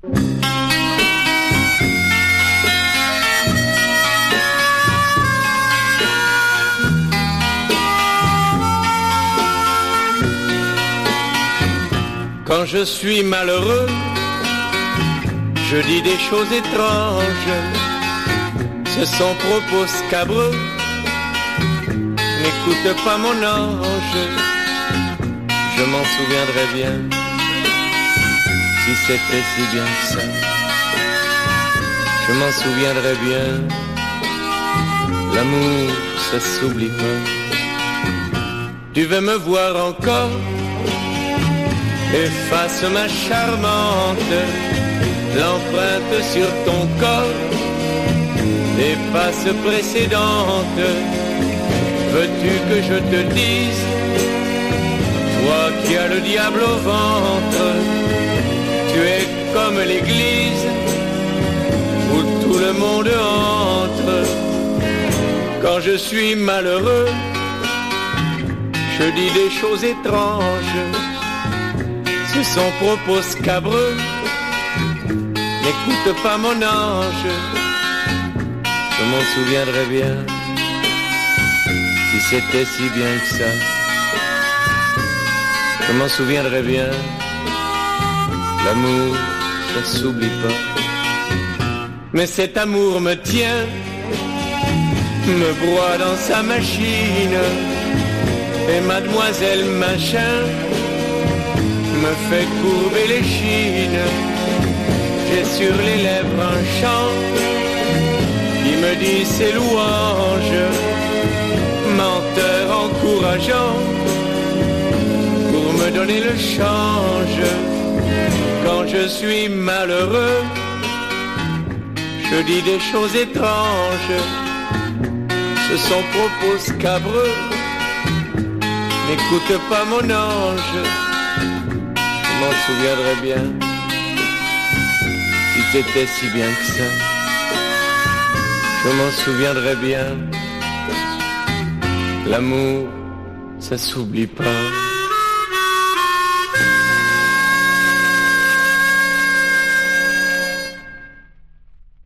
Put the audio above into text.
Quand je suis malheureux, je dis des choses étranges. Ce sont propos scabreux. N'écoute pas mon ange, je m'en souviendrai bien. Si c'était si bien que ça, je m'en souviendrai bien. L'amour, ça s'oublie pas. Tu veux me voir encore? Efface ma charmante, l'empreinte sur ton corps, des passes précédentes. Veux-tu que je te dise, toi qui as le diable au ventre, tu es comme l'église où tout le monde entre. Quand je suis malheureux, je dis des choses étranges. Ce sont propos scabreux. N'écoute pas mon ange, je m'en souviendrai bien. Si c'était si bien que ça, je m'en souviendrai bien. L'amour, ça s'oublie pas. Mais cet amour me tient, me broie dans sa machine. Et mademoiselle machin me fait courber les chines. J'ai sur les lèvres un chant qui me dit ses louanges, menteur encourageant pour me donner le change. Quand je suis malheureux, je dis des choses étranges. Ce sont propos scabreux. N'écoute pas mon ange, je m'en souviendrai bien. Si c'était si bien que ça, je m'en souviendrai bien. L'amour, ça s'oublie pas.